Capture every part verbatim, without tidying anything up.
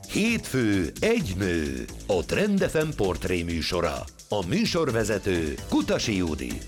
Hétfő egy nő, a Trend ef em portré műsora. A műsorvezető Kutasi Judit.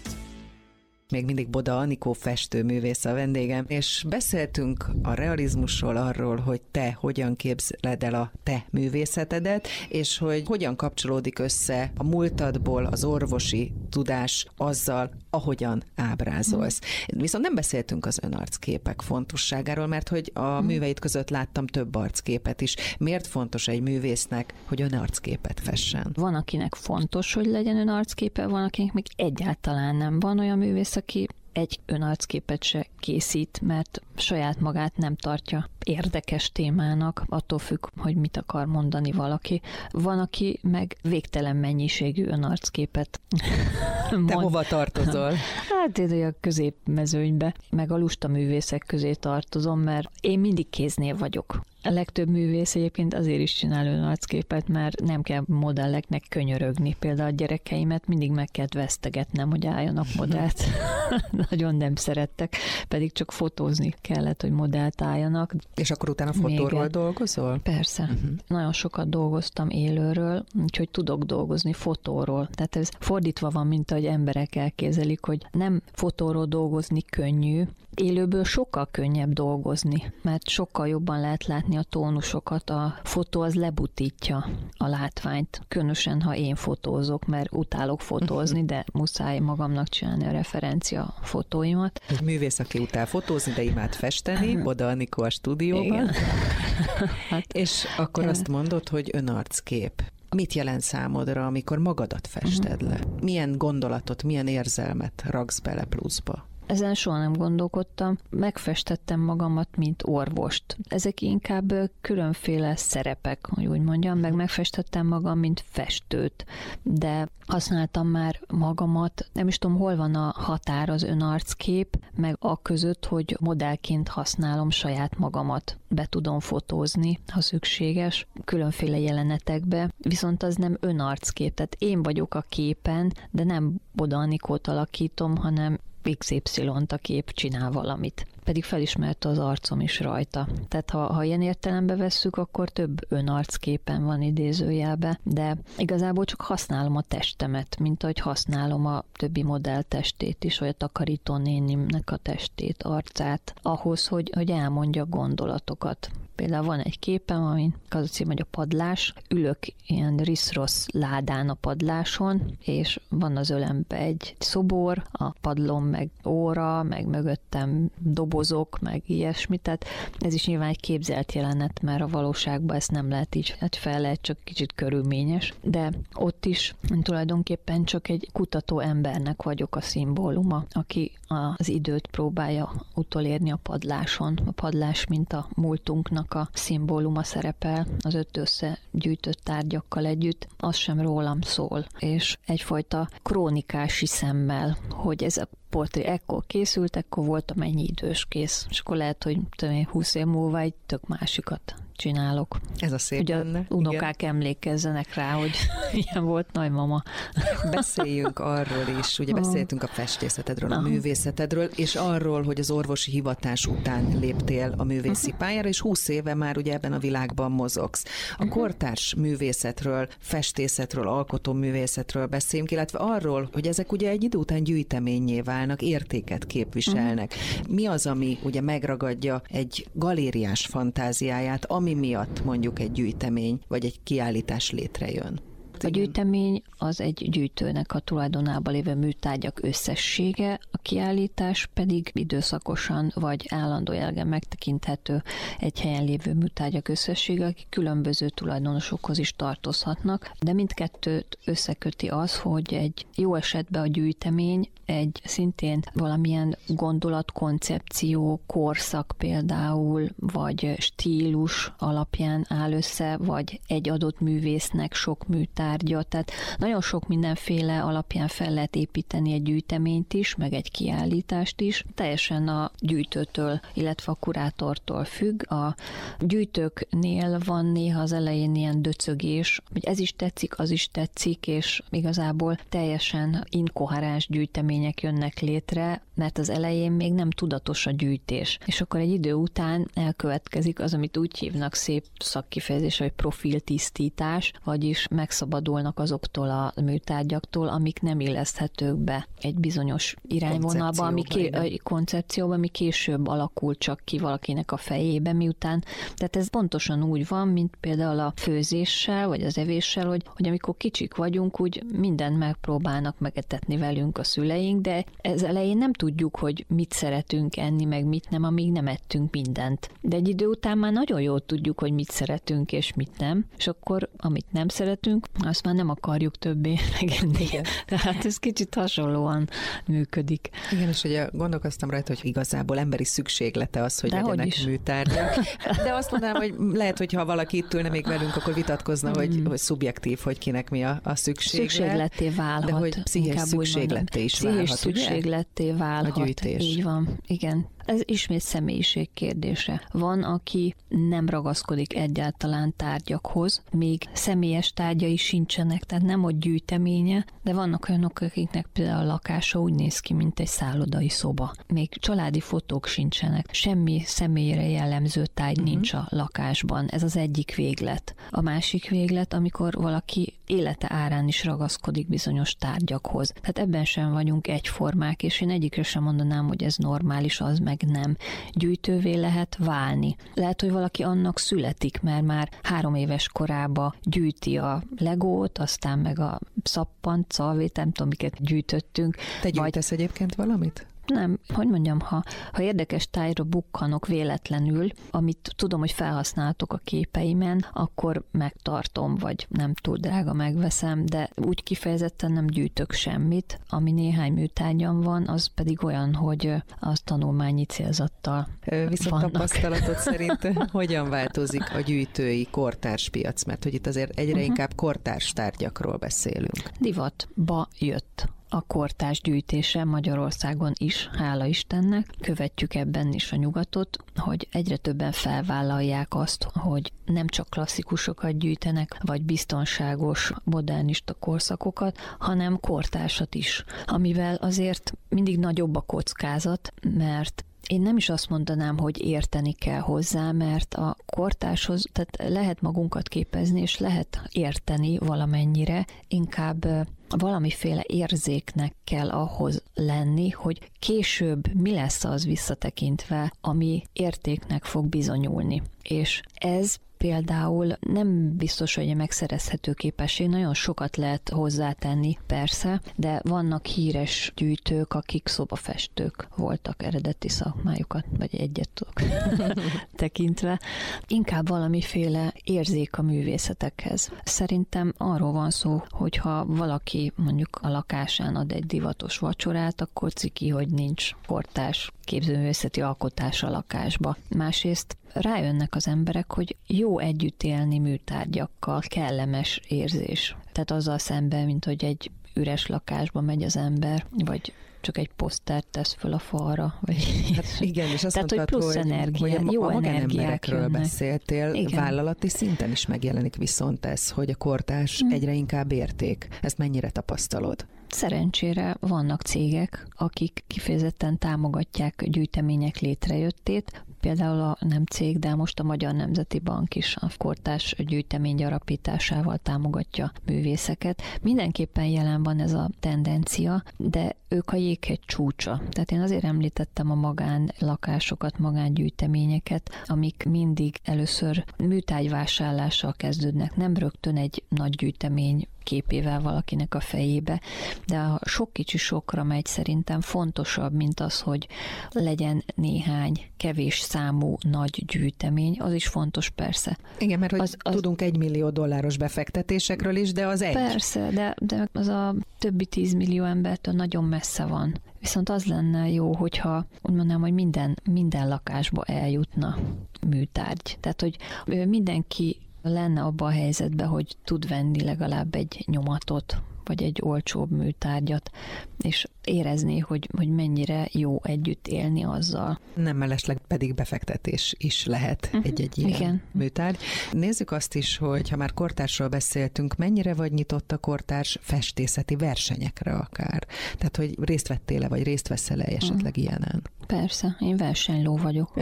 Még mindig Boda Anikó festőművész a vendégem, és beszéltünk a realizmusról, arról, hogy te hogyan képzeled el a te művészetedet, és hogy hogyan kapcsolódik össze a múltadból az orvosi tudás azzal, ahogyan ábrázolsz. Viszont nem beszéltünk az önarcképek fontosságáról, mert hogy a műveid között láttam több arcképet is. Miért fontos egy művésznek, hogy önarcképet fessen? Van, akinek fontos, hogy legyen önarcképe, van, akinek még egyáltalán nem. Van olyan művész, aki egy önarcképet se készít, mert saját magát nem tartja érdekes témának, attól függ, hogy mit akar mondani valaki. Van, aki meg végtelen mennyiségű önarcképet mond. Te hova tartozol? Hát én a középmezőnybe, meg a lusta művészek közé tartozom, mert én mindig kéznél vagyok. A legtöbb művész egyébként azért is csinál önarcképet, mert nem kell modelleknek könyörögni. Például a gyerekeimet mindig meg kell vesztegetnem, hogy álljanak modellt. Nagyon nem szerettek, pedig csak fotózni kellett, hogy modellt álljanak. És akkor utána fotóról Még dolgozol? Persze. Uh-huh. Nagyon sokat dolgoztam élőről, úgyhogy tudok dolgozni fotóról. Tehát ez fordítva van, mint ahogy emberek elképzelik, hogy nem fotóról dolgozni könnyű, élőből sokkal könnyebb dolgozni, mert sokkal jobban lehet látni a tónusokat. A fotó az lebutítja a látványt, különösen, ha én fotózok, mert utálok fotózni, de muszáj magamnak csinálni a referencia fotóimat. Egy művész, aki utál fotózni, de imád festeni, Boda Anikó a stúdióban. Hát, és akkor azt mondod, hogy önarckép. Mit jelent számodra, amikor magadat fested le? Milyen gondolatot, milyen érzelmet raksz bele pluszba? Ezen soha nem gondolkodtam. Megfestettem magamat, mint orvost. Ezek inkább különféle szerepek, hogy úgy mondjam, meg megfestettem magam, mint festőt. De használtam már magamat, nem is tudom, hol van a határ az önarckép, meg a között, hogy modellként használom saját magamat. Be tudom fotózni, ha szükséges, különféle jelenetekbe, viszont az nem önarckép. Tehát én vagyok a képen, de nem Boda Anikót alakítom, hanem iksz ipszilont a kép csinál valamit. Pedig felismerte az arcom is rajta. Tehát ha, ha ilyen értelembe vesszük, akkor több önarcképen van idézőjelbe, de igazából csak használom a testemet, mint ahogy használom a többi modell testét is, vagy a takarító nénimnek a testét, arcát, ahhoz, hogy, hogy elmondja gondolatokat. Például van egy képem, amin az a cím, hogy a padlás. Ülök ilyen risz-rossz ládán a padláson, és van az ölembe egy szobor, a padlón meg óra, meg mögöttem dobozok, meg ilyesmi. Tehát ez is nyilván egy képzelt jelenet, mert a valóságban ezt nem lehet így, hát fel lehet, csak kicsit körülményes. De ott is tulajdonképpen csak egy kutató embernek vagyok a szimbóluma, aki az időt próbálja utolérni a padláson. A padlás, mint a múltunknak a szimbóluma szerepel az öt összegyűjtött tárgyakkal együtt, az sem rólam szól. És egyfajta krónikási szemmel, hogy ez a portré ekkor készült, ekkor voltam ennyi idős kész. És akkor lehet, hogy tudom, húsz év múlva egy tök másikat csinálok. Ez a szép Ugye benne. unokák igen. Emlékezzenek rá, hogy ilyen volt nagymama. Beszéljünk arról is, ugye beszéltünk a festészetedről, a művészetedről, és arról, hogy az orvosi hivatás után léptél a művészi pályára, és húsz éve már ugye ebben a világban mozogsz. A kortárs művészetről, festészetről, alkotóművészetről beszéljünk, illetve arról, hogy ezek ugye egy idő után gyűjteményé válnak, értéket képviselnek. Mi az, ami ugye megragadja egy galériás fantáziáját, ami miatt mondjuk egy gyűjtemény vagy egy kiállítás létrejön? A gyűjtemény az egy gyűjtőnek a tulajdonában lévő műtárgyak összessége, a kiállítás pedig időszakosan vagy állandó jelleggel megtekinthető egy helyen lévő műtárgyak összessége, akik különböző tulajdonosokhoz is tartozhatnak, de mindkettőt összeköti az, hogy egy jó esetben a gyűjtemény egy szintén valamilyen gondolat, koncepció, korszak például, vagy stílus alapján áll össze, vagy egy adott művésznek sok műtárgy műtárgyat, tehát nagyon sok mindenféle alapján fel lehet építeni egy gyűjteményt is, meg egy kiállítást is, teljesen a gyűjtőtől, illetve a kurátortól függ. A gyűjtőknél van néha az elején ilyen döcögés, hogy ez is tetszik, az is tetszik, és igazából teljesen inkoherens gyűjtemények jönnek létre, mert az elején még nem tudatos a gyűjtés. És akkor egy idő után elkövetkezik az, amit úgy hívnak szép szakkifejezés, hogy profiltisztítás, vagyis megszabadulnak azoktól a műtárgyaktól, amik nem illeszthetők be egy bizonyos irányvonalba, ami ké- a koncepcióba, ami később alakul csak ki valakinek a fejébe, miután. Tehát ez pontosan úgy van, mint például a főzéssel, vagy az evéssel, hogy, hogy amikor kicsik vagyunk, úgy mindent megpróbálnak megetetni velünk a szüleink, de ez elején nem tudjuk, hogy mit szeretünk enni, meg mit nem, amíg nem ettünk mindent. De egy idő után már nagyon jól tudjuk, hogy mit szeretünk és mit nem, és akkor amit nem szeretünk, azt már nem akarjuk többé megenni. Tehát ez kicsit hasonlóan működik. Igen, és ugye gondolkoztam rajta, hogy igazából emberi szükséglete az, hogy de legyenek hogy műtárgyak. De azt mondanám, hogy lehet, hogy ha valaki itt ülne még velünk, akkor vitatkozna, mm. hogy, hogy szubjektív, hogy kinek mi a, a szükségle. Szükségletté válhat. De hogy pszichés szükségletté is válhat, ugye? Szükségletté válhat. A gyűjtés. Így van, igen. Ez ismét személyiség kérdése. Van, aki nem ragaszkodik egyáltalán tárgyakhoz, még személyes tárgyai sincsenek, tehát nem ott gyűjteménye, de vannak olyanok, akiknek például a lakása úgy néz ki, mint egy szállodai szoba. Még családi fotók sincsenek, semmi személyre jellemző tárgy uh-huh. nincs a lakásban. Ez az egyik véglet. A másik véglet, amikor valaki élete árán is ragaszkodik bizonyos tárgyakhoz. Tehát ebben sem vagyunk egyformák, és én egyikre sem mondanám, hogy ez normális, az meg nem. Gyűjtővé lehet válni. Lehet, hogy valaki annak születik, mert már három éves korába gyűjti a legót, aztán meg a szappant, szalvét, nem tudom, miket gyűjtöttünk. Te gyűjtesz vagy... egyébként valamit? Nem, hogy mondjam, ha, ha érdekes tájra bukkanok véletlenül, amit tudom, hogy felhasználtok a képeimen, akkor megtartom, vagy nem túl drága megveszem, de úgy kifejezetten nem gyűjtök semmit. Ami néhány műtárgyam van, az pedig olyan, hogy az tanulmányi célzattal Viszont vannak. Tapasztalatod szerint hogyan változik a gyűjtői kortárs piac? Mert hogy itt azért egyre uh-huh. inkább kortárs tárgyakról beszélünk. Divatba jött a kortárs gyűjtése Magyarországon is, hála Istennek. Követjük ebben is a nyugatot, hogy egyre többen felvállalják azt, hogy nem csak klasszikusokat gyűjtenek, vagy biztonságos, modernista korszakokat, hanem kortársat is, amivel azért mindig nagyobb a kockázat, mert én nem is azt mondanám, hogy érteni kell hozzá, mert a kortárshoz, tehát lehet magunkat képezni, és lehet érteni valamennyire, inkább valamiféle érzéknek kell ahhoz lenni, hogy később mi lesz az visszatekintve, ami értéknek fog bizonyulni. És ez például nem biztos, hogy a megszerezhető képesség, nagyon sokat lehet hozzátenni, persze, de vannak híres gyűjtők, akik szobafestők voltak eredeti szakmájukat, vagy egyet tudok tekintve. Inkább valamiféle érzék a művészetekhez. Szerintem arról van szó, hogyha valaki mondjuk a lakásán ad egy divatos vacsorát, akkor ciki, hogy nincs kortárs képzőművészeti alkotás a lakásba. Másrészt rájönnek az emberek, hogy jó együtt élni műtárgyakkal, kellemes érzés. Tehát azzal szemben, mint hogy egy üres lakásba megy az ember, vagy csak egy posztert tesz föl a falra. Vagy hát igen, és azt tehát, mondtad, hogy plusz hogy, energia, hogy a, jó a magánemberekről jönnek. beszéltél, igen. Vállalati szinten is megjelenik viszont ez, hogy a kortárs hmm. egyre inkább érték. Ezt mennyire tapasztalod? Szerencsére vannak cégek, akik kifejezetten támogatják gyűjtemények létrejöttét, például a nem cég, de most a Magyar Nemzeti Bank is a kortárs gyűjtemény gyarapításával támogatja művészeket. Mindenképpen jelen van ez a tendencia, de ők a jéghegy csúcsa. Tehát én azért említettem a magánlakásokat, magángyűjteményeket, amik mindig először műtárgyvásárlással kezdődnek, nem rögtön egy nagy gyűjtemény képével valakinek a fejébe, de a sok kicsi sokra megy szerintem fontosabb, mint az, hogy legyen néhány kevés számú nagy gyűjtemény, az is fontos persze. Igen, mert hogy az, az, tudunk egy millió dolláros befektetésekről is, de az egy. Persze, de, de az a többi tízmillió embertől nagyon messze van. Viszont az lenne jó, hogyha úgy mondanám, hogy minden, minden lakásba eljutna műtárgy. Tehát, hogy mindenki lenne abban a helyzetben, hogy tud venni legalább egy nyomatot, vagy egy olcsóbb műtárgyat, és érezni, hogy, hogy mennyire jó együtt élni azzal. Nem mellesleg pedig befektetés is lehet uh-huh. egy-egy ilyen Igen. műtárgy. Nézzük azt is, hogy ha már kortársról beszéltünk, mennyire vagy nyitott a kortárs festészeti versenyekre akár? Tehát, hogy részt vettél-e, vagy részt veszel-e esetleg uh-huh. ilyenen? Persze, én versenyló vagyok.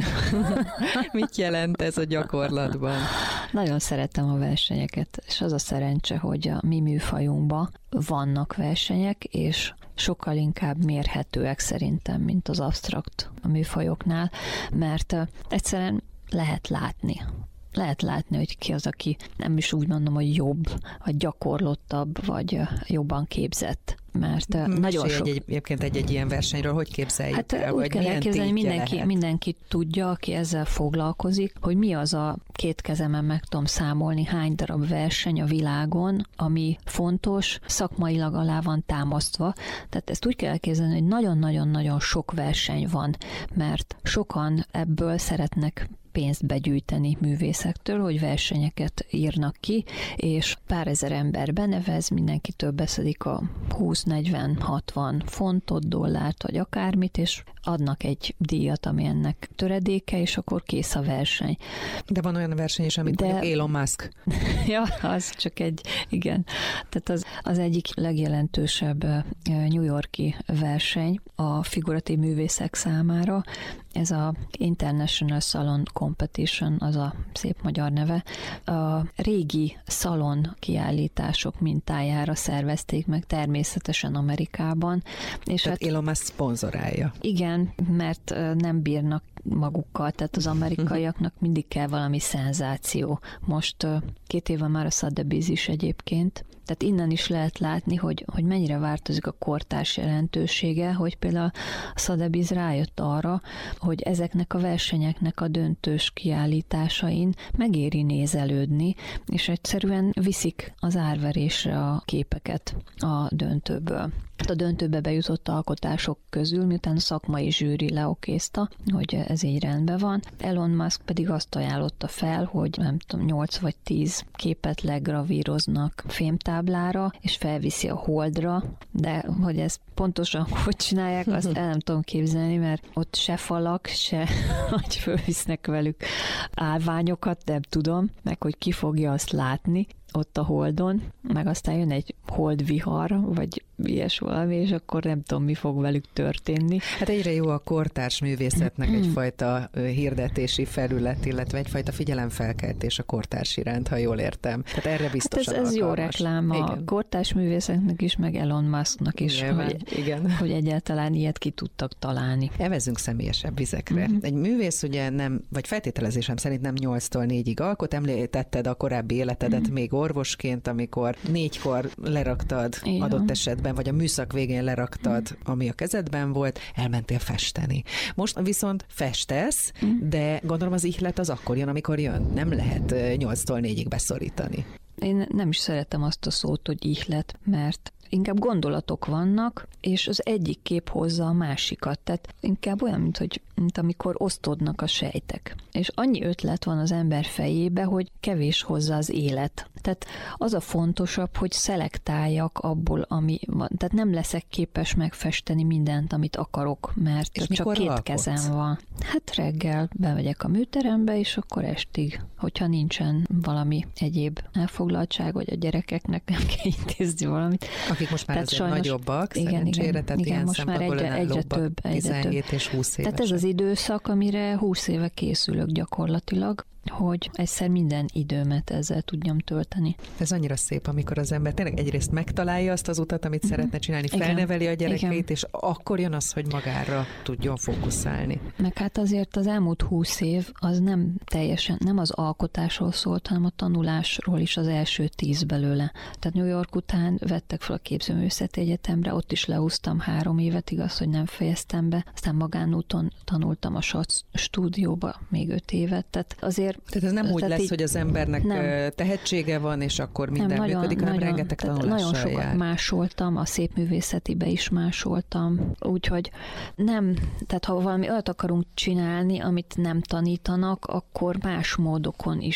Mit jelent ez a gyakorlatban? Nagyon szeretem a versenyeket, és az a szerencse, hogy a mi műfajunkban vannak versenyek, és sokkal inkább mérhetőek szerintem, mint az absztrakt műfajoknál, mert egyszerűen lehet látni. Lehet látni, hogy ki az, aki nem is úgy mondom, hogy jobb, vagy gyakorlottabb, vagy jobban képzett. Mert Mesélj nagyon sok... Egy, egyébként egy-egy ilyen versenyről, hogy képzeljük hát el, úgy vagy kell elképzelni, mindenki, mindenki tudja, aki ezzel foglalkozik, hogy mi az a két kezemen meg tudom számolni, hány darab verseny a világon, ami fontos, szakmailag alá van támasztva. Tehát ezt úgy kell elképzelni, hogy nagyon-nagyon-nagyon sok verseny van, mert sokan ebből szeretnek pénzt begyűjteni művészektől, hogy versenyeket írnak ki, és pár ezer ember benevez, mindenkitől beszedik a húsz, negyven, hatvan fontot, dollárt, vagy akármit, és adnak egy díjat, ami ennek töredéke, és akkor kész a verseny. De van olyan verseny is, amit De... mondjuk Elon Musk. Ja, az csak egy, igen. Tehát az, az egyik legjelentősebb New York-i verseny a figuratív művészek számára. Ez a International Salon Competition, az a szép magyar neve. A régi szalon kiállítások mintájára szervezték meg természetesen Amerikában. És tehát hát, Elon Musk szponzorálja. Igen, mert nem bírnak magukkal, tehát az amerikaiaknak mindig kell valami szenzáció. Most két éve már a Sotheby's is egyébként, tehát innen is lehet látni, hogy, hogy mennyire változik a kortárs jelentősége, hogy például a Sotheby's rájött arra, hogy ezeknek a versenyeknek a döntős kiállításain megéri nézelődni, és egyszerűen viszik az árverésre a képeket a döntőből. A döntőbe bejutott alkotások közül, miután a szakmai zsűri leokézta, hogy ez így rendben van. Elon Musk pedig azt ajánlotta fel, hogy nem tudom, nyolc vagy tíz képet legravíroznak fémtáblára, és felviszi a Holdra, de hogy ezt pontosan hogy csinálják, azt el nem tudom képzelni, mert ott se falak, se, hogy fölvisznek velük állványokat, nem tudom, meg hogy ki fogja azt látni ott a Holdon, meg aztán jön egy holdvihar, vagy ilyes valami, és akkor nem tudom, mi fog velük történni. Hát egyre jó a kortárs művészetnek egyfajta hirdetési felület, illetve egyfajta figyelemfelkeltés a kortárs iránt, ha jól értem. Tehát erre biztosan hát ez, ez jó alkalmas. reklám a igen. kortárs művészeknek is, meg Elon Musknak is, igen, hogy, igen. hogy egyáltalán ilyet ki tudtak találni. Evezünk személyesebb vizekre. Mm-hmm. Egy művész ugye nem, vagy feltételezésem szerint nem nyolctól négyig alkot, említetted a korábbi életedet mm-hmm. még orvosként, amikor négykor leraktad igen. adott esetben, vagy a műszak végén leraktad, mm. ami a kezedben volt, elmentél festeni. Most viszont festesz, mm. de gondolom az ihlet az akkor jön, amikor jön. Nem lehet nyolctól négyig beszorítani. Én nem is szeretem azt a szót, hogy ihlet, mert inkább gondolatok vannak, és az egyik kép hozza a másikat. Tehát inkább olyan, mint, hogy, mint amikor osztódnak a sejtek. És annyi ötlet van az ember fejébe, hogy kevés hozzá az élet. Tehát az a fontosabb, hogy szelektáljak abból, ami van. Tehát nem leszek képes megfesteni mindent, amit akarok, mert és csak két alkotsz? Kezem van. Hát reggel bemegyek a műterembe, és akkor estig, hogyha nincsen valami egyéb elfoglaltság, vagy a gyerekeknek nem kell intézni valamit. Akik most már tehát azért sajnos, nagyobbak, igen, szerencsére, igen, tehát igen, ilyen most már egyre, egyre több, egyre tizenhét több. és húsz évesek. Tehát ez az időszak, amire húsz éve készülök gyakorlatilag, hogy egyszer minden időmet ezzel tudjam tölteni. Ez annyira szép, amikor az ember tényleg egyrészt megtalálja azt az utat, amit mm-hmm. szeretne csinálni, felneveli a gyerekeit, igen. és akkor jön az, hogy magára tudjon fókuszálni. Meg hát azért az elmúlt húsz év az nem teljesen, nem az alkotásról szólt, hanem a tanulásról is az első tíz belőle. Tehát New York után vettek fel a Képzőművészeti Egyetemre, ott is leúztam három évet, igaz, hogy nem fejeztem be. Aztán magánúton tanultam a Schatz stúdióba még öt évet. Tehát azért Tehát ez nem úgy lesz, így, hogy az embernek nem. tehetsége van, és akkor minden nem, nagyon, működik, hanem nagyon, rengeteg tanulással nagyon sokat jár. másoltam, a szépművészetibe is másoltam, úgyhogy nem, tehát ha valami olyat akarunk csinálni, amit nem tanítanak, akkor más módokon is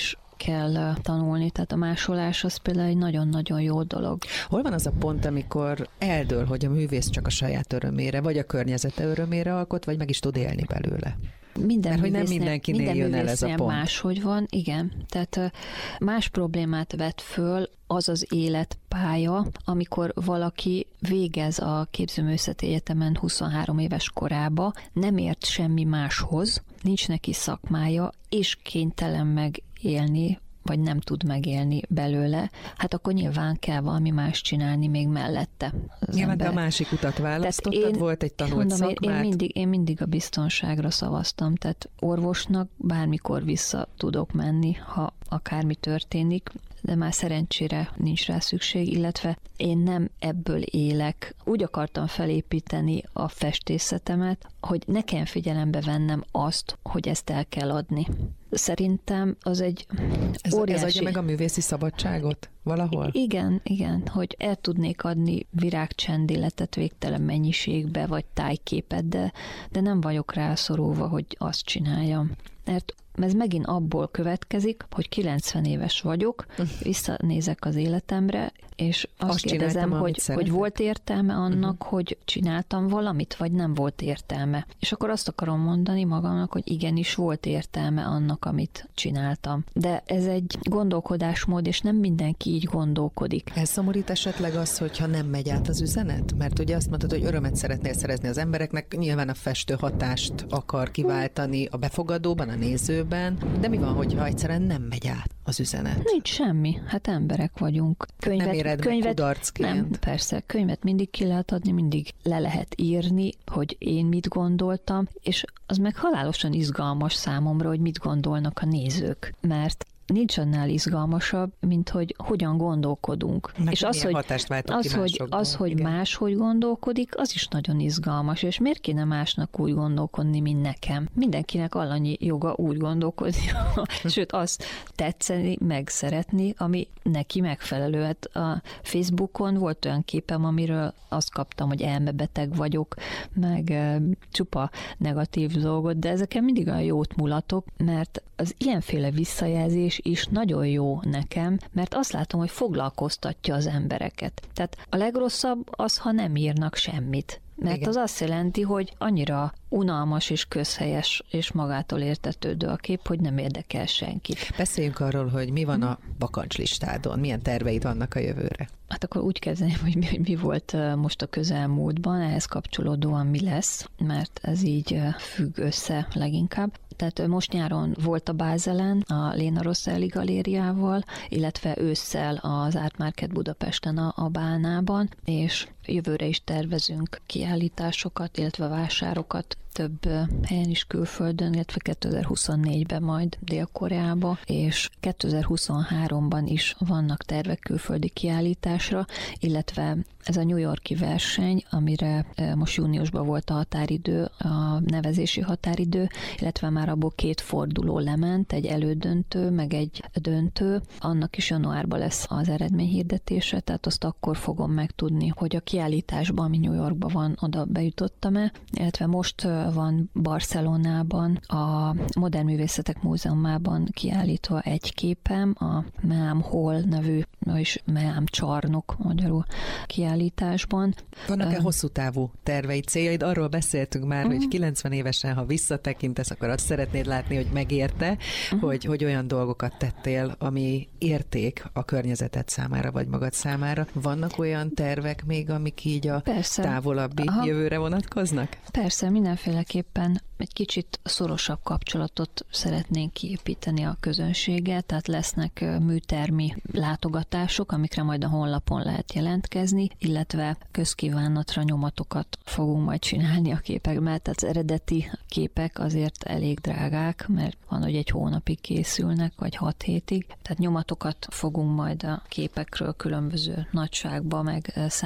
kell tanulni, tehát a másolás az például egy nagyon-nagyon jó dolog. Hol van az a pont, amikor eldől, hogy a művész csak a saját örömére, vagy a környezete örömére alkot, vagy meg is tud élni belőle? Minden Mert hogy nem művésznél, mindenkinél minden jön el ez a pont. Máshogy van, igen. Tehát más problémát vet föl az az életpálya, amikor valaki végez a Képzőművészeti Egyetemen huszonhárom éves korába, nem ért semmi máshoz, nincs neki szakmája, és kénytelen megélni, vagy nem tud megélni belőle, hát akkor nyilván kell valami más csinálni még mellette. Nyilván te a másik utat választottad, én, volt egy tanult mondom, szakmát. Én mindig, én mindig a biztonságra szavaztam, tehát orvosnak bármikor vissza tudok menni, ha akármi történik, de már szerencsére nincs rá szükség, illetve én nem ebből élek. Úgy akartam felépíteni a festészetemet, hogy nekem figyelembe vennem azt, hogy ezt el kell adni. Szerintem az egy ez, óriási... Ez adja meg a művészi szabadságot valahol? Igen, igen, hogy el tudnék adni virágcsendéletet végtelen mennyiségbe, vagy tájképet, de, de nem vagyok rászorulva, hogy azt csináljam. Mert ez megint abból következik, hogy kilencven éves vagyok, visszanézek az életemre, és azt, azt kérdezem, hogy, hogy volt értelme annak, uh-huh. hogy csináltam valamit, vagy nem volt értelme. És akkor azt akarom mondani magamnak, hogy igenis volt értelme annak, amit csináltam. De ez egy gondolkodásmód, és nem mindenki így gondolkodik. Elszomorít esetleg az, hogyha nem megy át az üzenet? Mert ugye azt mondtad, hogy örömet szeretnél szerezni az embereknek, nyilván a festő hatást akar kiváltani a befogadóban, a nézőben, de mi van, hogyha egyszerűen nem megy át az üzenet? Nincs semmi, hát emberek vagyunk. Könyvet, nem éred könyvet, meg kudarcként? Nem, persze, könyvet mindig ki lehet adni, mindig le lehet írni, hogy én mit gondoltam, és az meg halálosan izgalmas számomra, hogy mit gondolnak a nézők, mert nincs annál izgalmasabb, mint hogy hogyan gondolkodunk. Meg és az, hogy, az, hogy, az, hogy máshogy gondolkodik, az is nagyon izgalmas, és miért kéne másnak úgy gondolkodni, mint nekem? Mindenkinek annyi joga úgy gondolkodni, sőt azt tetszeni, meg szeretni, ami neki megfelelő. Hát a Facebookon volt olyan képem, amiről azt kaptam, hogy elmebeteg vagyok, meg e, csupa negatív dolgot, de ezeken mindig olyan jót mulatok, mert az ilyenféle visszajelzés is nagyon jó nekem, mert azt látom, hogy foglalkoztatja az embereket. Tehát a legrosszabb az, ha nem írnak semmit. Mert igen. Az azt jelenti, hogy annyira unalmas és közhelyes és magától értetődő a kép, hogy nem érdekel senkit. Beszéljünk arról, hogy mi van a bakancslistádon, milyen terveid vannak a jövőre. Hát akkor úgy kezdeném, hogy mi, hogy mi volt most a közelmúltban, ehhez kapcsolódóan mi lesz, mert ez így függ össze leginkább. Tehát most nyáron volt a Bázelen, a Léna Rosselli galériával, illetve ősszel az Art Market Budapesten a, a Bálnában, és jövőre is tervezünk kiállításokat, illetve vásárokat több helyen is külföldön, illetve kétezer-huszonnégyben majd Dél-Koreába, és kétezer-huszonháromban is vannak tervek külföldi kiállításra, illetve ez a New York-i verseny, amire most júniusban volt a határidő, a nevezési határidő, illetve már abból két forduló lement, egy elődöntő, meg egy döntő, annak is januárban lesz az eredményhirdetése, tehát azt akkor fogom megtudni, hogy a kiállításban, ami New Yorkban van, oda bejutottam-e, illetve most van Barcelonában, a Modern Művészetek Múzeumában kiállítva egy képem, a Meám Hall nevű, és Meám Csarnok magyarul kiállításban. Vannak-e uh, hosszú távú terveid, céljaid? Arról beszéltünk már, uh-huh. hogy kilencven évesen, ha visszatekintesz, akkor azt szeretnéd látni, hogy megérte, uh-huh. hogy, hogy olyan dolgokat tettél, ami érték a környezeted számára, vagy magad számára. Vannak olyan tervek még, amik így a Persze. távolabbi Aha. jövőre vonatkoznak? Persze, mindenféleképpen egy kicsit szorosabb kapcsolatot szeretnénk kiépíteni a közönséggel, tehát lesznek műtermi látogatások, amikre majd a honlapon lehet jelentkezni, illetve közkívánatra nyomatokat fogunk majd csinálni a képekben, tehát az eredeti képek azért elég drágák, mert van, hogy egy hónapig készülnek, vagy hat hétig, tehát nyomatokat fogunk majd a képekről különböző nagyságba, meg számozás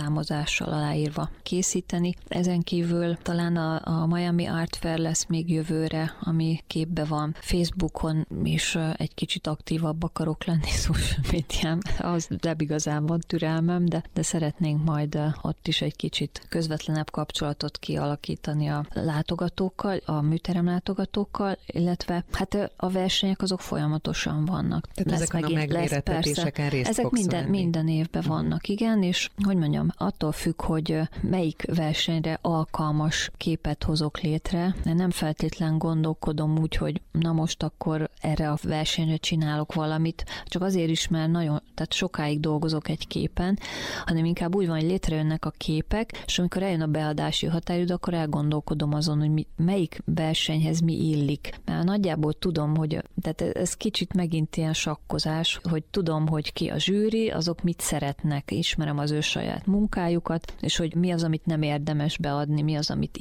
írással aláírva készíteni. Ezen kívül talán a, a Miami Art Fair lesz még jövőre, ami képbe van. Facebookon is egy kicsit aktívabb akarok lenni social médián. Az nem igazán van türelmem, de, de szeretnénk majd ott is egy kicsit közvetlenebb kapcsolatot kialakítani a látogatókkal, a műterem látogatókkal, illetve hát a versenyek azok folyamatosan vannak. Tehát lesz ezeken megint, a megmérettetéseken részt ezek minden, venni. minden évben vannak, igen, és hogy mondjam, attól függ, hogy melyik versenyre alkalmas képet hozok létre. Nem feltétlen gondolkodom úgy, hogy na most akkor erre a versenyre csinálok valamit, csak azért is, mert nagyon, tehát sokáig dolgozok egy képen, hanem inkább úgy van, hogy létrejönnek a képek, és amikor eljön a beadási határidő, akkor elgondolkodom azon, hogy mi, melyik versenyhez mi illik. Mert nagyjából tudom, hogy tehát ez kicsit megint ilyen sakkozás, hogy tudom, hogy ki a zsűri, azok mit szeretnek, ismerem az ő saját munkájukat, és hogy mi az, amit nem érdemes beadni, mi az, amit